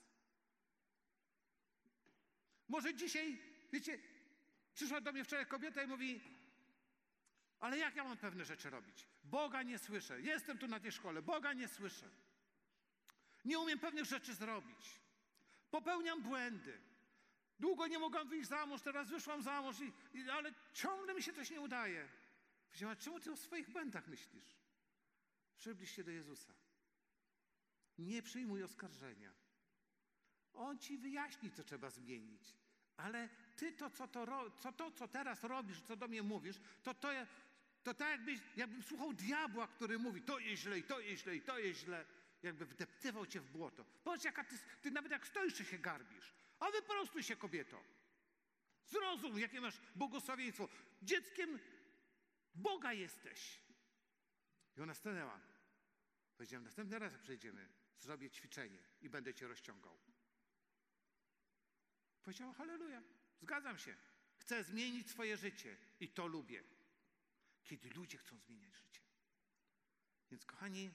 Może dzisiaj, wiecie, przyszła do mnie wczoraj kobieta i mówi, ale jak ja mam pewne rzeczy robić? Boga nie słyszę. Jestem tu na tej szkole. Boga nie słyszę. Nie umiem pewnych rzeczy zrobić. Popełniam błędy. Długo nie mogłam wyjść za mąż, teraz wyszłam za mąż, ale ciągle mi się coś nie udaje. Powiedziała, czemu ty o swoich błędach myślisz? Przybliż się do Jezusa. Nie przyjmuj oskarżenia. On ci wyjaśni, co trzeba zmienić. Ale ty co teraz robisz, co do mnie mówisz, to tak jakbym słuchał diabła, który mówi, to jest źle, i to jest źle, i to jest źle. Jakby wdeptywał cię w błoto. Popatrz, jaka ty nawet jak stoisz, to się garbisz. A wyprostuj się, kobieto. Zrozum, jakie masz błogosławieństwo. Dzieckiem Boga jesteś. I ona stanęła. Powiedziałem, następny raz, jak przejdziemy, zrobię ćwiczenie i będę cię rozciągał. Powiedziała, halleluja, zgadzam się. Chcę zmienić swoje życie i to lubię. Kiedy ludzie chcą zmieniać życie. Więc kochani,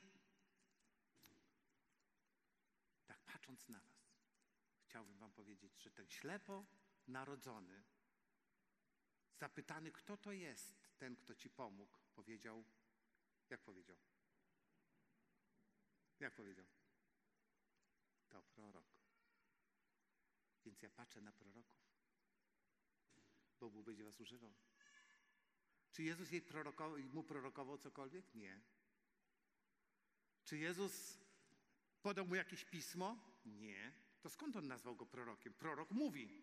tak patrząc na was, chciałbym wam powiedzieć, że ten ślepo narodzony, zapytany, kto to jest ten, kto ci pomógł, powiedział, jak powiedział? Jak powiedział? To prorok. Więc ja patrzę na proroków, bo Bóg będzie was używał. Czy Jezus mu prorokował cokolwiek? Nie. Czy Jezus podał mu jakieś pismo? Nie. To skąd on nazwał go prorokiem? Prorok mówi.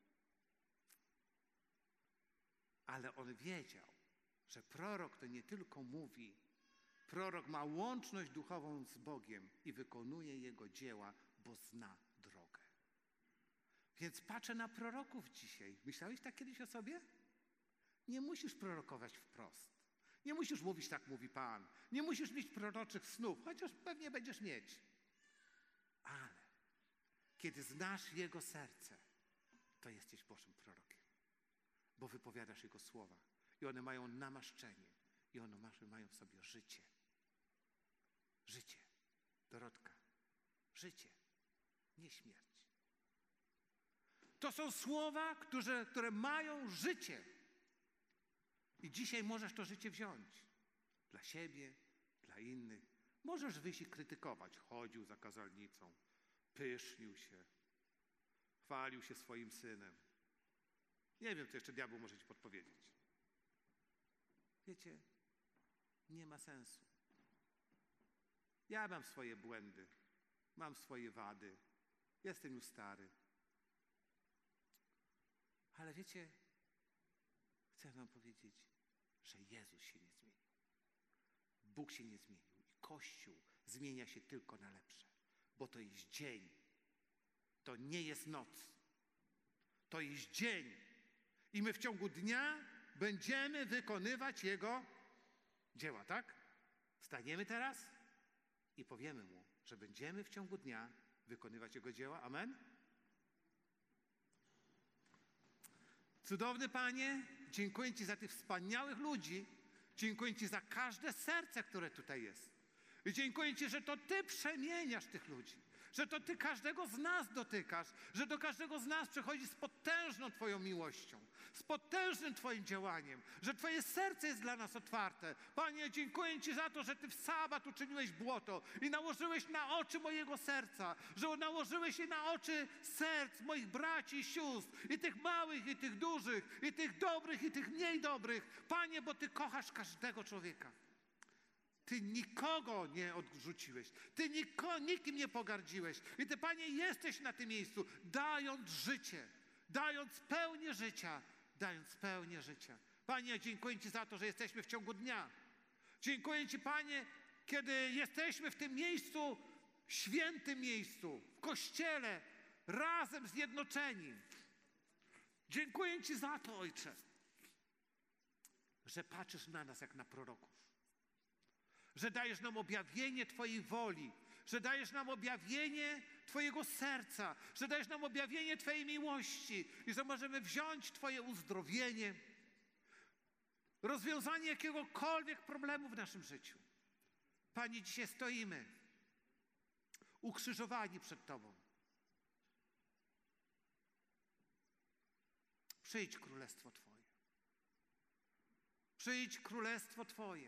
Ale on wiedział, że prorok to nie tylko mówi. Prorok ma łączność duchową z Bogiem i wykonuje Jego dzieła, bo zna drogę. Więc patrzę na proroków dzisiaj. Myślałeś tak kiedyś o sobie? Nie musisz prorokować wprost. Nie musisz mówić, tak mówi Pan. Nie musisz mieć proroczych snów, chociaż pewnie będziesz mieć. Ale kiedy znasz Jego serce, to jesteś Bożym prorokiem. Bo wypowiadasz Jego słowa. I one mają namaszczenie. I one mają w sobie życie. Życie. Dorotka. Życie. Nie śmierć. To są słowa, które mają życie. I dzisiaj możesz to życie wziąć. Dla siebie, dla innych. Możesz wyjść i krytykować. Chodził za kazalnicą. Pysznił się. Chwalił się swoim synem. Nie wiem, co jeszcze diabeł może ci podpowiedzieć. Wiecie, nie ma sensu. Ja mam swoje błędy. Mam swoje wady. Jestem już stary. Ale wiecie, chcę wam powiedzieć, że Jezus się nie zmienił. Bóg się nie zmienił. I Kościół zmienia się tylko na lepsze. Bo to jest dzień. To nie jest noc. To jest dzień. I my w ciągu dnia będziemy wykonywać Jego dzieła, tak? Wstaniemy teraz i powiemy Mu, że będziemy w ciągu dnia wykonywać Jego dzieła. Amen? Cudowny Panie, dziękuję Ci za tych wspaniałych ludzi. Dziękuję Ci za każde serce, które tutaj jest. I dziękuję Ci, że to Ty przemieniasz tych ludzi. Że to Ty każdego z nas dotykasz. Że do każdego z nas przychodzi z potężną Twoją miłością. Z potężnym Twoim działaniem. Że Twoje serce jest dla nas otwarte. Panie, dziękuję Ci za to, że Ty w sabat uczyniłeś błoto i nałożyłeś na oczy mojego serca. Że nałożyłeś je na oczy serc moich braci i sióstr. I tych małych, i tych dużych. I tych dobrych, i tych mniej dobrych. Panie, bo Ty kochasz każdego człowieka. Ty nikogo nie odrzuciłeś. Ty nikim nie pogardziłeś. I Ty, Panie, jesteś na tym miejscu, dając życie, dając pełnię życia, dając pełnię życia. Panie, ja dziękuję Ci za to, że jesteśmy w ciągu dnia. Dziękuję Ci, Panie, kiedy jesteśmy w tym miejscu, świętym miejscu, w Kościele, razem zjednoczeni. Dziękuję Ci za to, Ojcze, że patrzysz na nas jak na proroków, że dajesz nam objawienie Twojej woli, że dajesz nam objawienie Twojego serca, że dajesz nam objawienie Twojej miłości i że możemy wziąć Twoje uzdrowienie, rozwiązanie jakiegokolwiek problemu w naszym życiu. Panie, dzisiaj stoimy ukrzyżowani przed Tobą. Przyjdź Królestwo Twoje. Przyjdź Królestwo Twoje.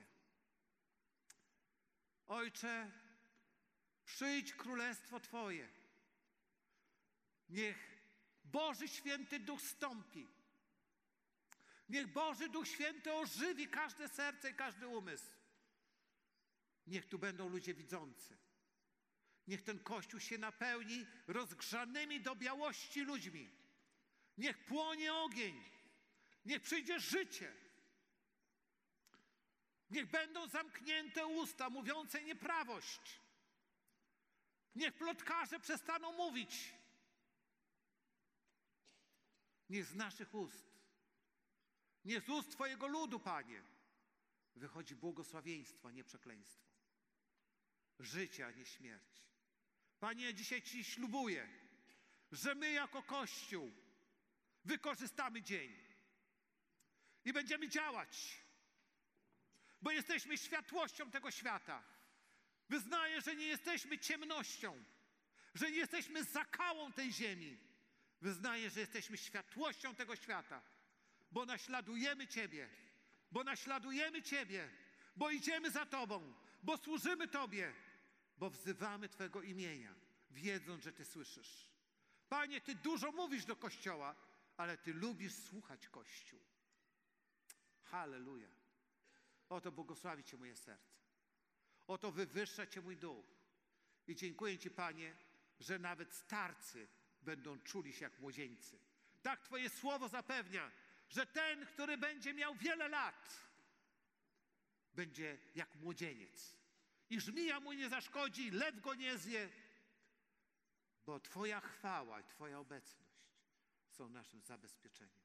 Ojcze, przyjdź Królestwo Twoje. Niech Boży Święty Duch stąpi. Niech Boży Duch Święty ożywi każde serce i każdy umysł. Niech tu będą ludzie widzący. Niech ten Kościół się napełni rozgrzanymi do białości ludźmi. Niech płonie ogień. Niech przyjdzie życie. Niech będą zamknięte usta mówiące nieprawość. Niech plotkarze przestaną mówić. Niech z naszych ust, niech z ust Twojego ludu, Panie, wychodzi błogosławieństwo, a nie przekleństwo. Życie, a nie śmierć. Panie, ja dzisiaj Ci ślubuję, że my jako Kościół wykorzystamy dzień i będziemy działać, bo jesteśmy światłością tego świata. Wyznaję, że nie jesteśmy ciemnością, że nie jesteśmy zakałą tej ziemi. Wyznaję, że jesteśmy światłością tego świata, bo naśladujemy Ciebie, bo idziemy za Tobą, bo służymy Tobie, bo wzywamy Twego imienia, wiedząc, że Ty słyszysz. Panie, Ty dużo mówisz do Kościoła, ale Ty lubisz słuchać Kościół. Halleluja. Oto błogosławi Cię moje serce. Oto wywyższa Cię mój duch. I dziękuję Ci, Panie, że nawet starcy będą czuli się jak młodzieńcy. Tak Twoje słowo zapewnia, że ten, który będzie miał wiele lat, będzie jak młodzieniec. I żmija mu nie zaszkodzi, lew go nie zje, bo Twoja chwała i Twoja obecność są naszym zabezpieczeniem.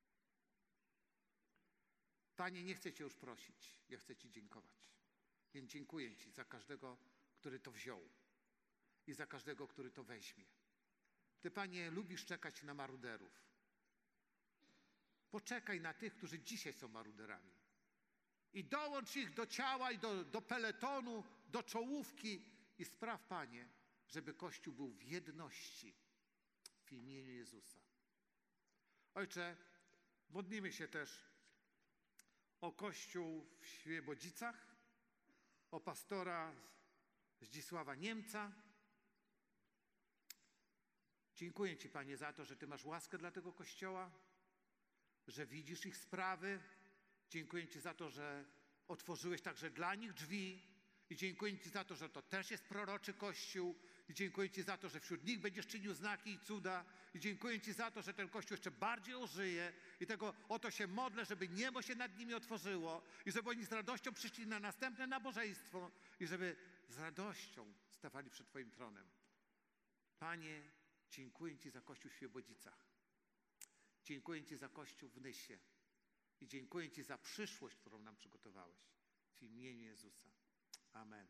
Panie, nie chcę Cię już prosić, ja chcę Ci dziękować. Więc dziękuję Ci za każdego, który to wziął i za każdego, który to weźmie. Ty, Panie, lubisz czekać na maruderów. Poczekaj na tych, którzy dzisiaj są maruderami. I dołącz ich do ciała i do peletonu, do czołówki i spraw, Panie, żeby Kościół był w jedności w imieniu Jezusa. Ojcze, modlimy się też o Kościół w Świebodzicach, o pastora Zdzisława Niemca. Dziękuję Ci, Panie, za to, że Ty masz łaskę dla tego Kościoła, że widzisz ich sprawy. Dziękuję Ci za to, że otworzyłeś także dla nich drzwi. I dziękuję Ci za to, że to też jest proroczy Kościół. I dziękuję Ci za to, że wśród nich będziesz czynił znaki i cuda. I dziękuję Ci za to, że ten Kościół jeszcze bardziej ożyje. I tego oto się modlę, żeby niebo się nad nimi otworzyło. I żeby oni z radością przyszli na następne nabożeństwo. I żeby z radością stawali przed Twoim tronem. Panie, dziękuję Ci za Kościół w Świebodzicach. Dziękuję Ci za Kościół w Nysie. I dziękuję Ci za przyszłość, którą nam przygotowałeś. W imieniu Jezusa. Amen.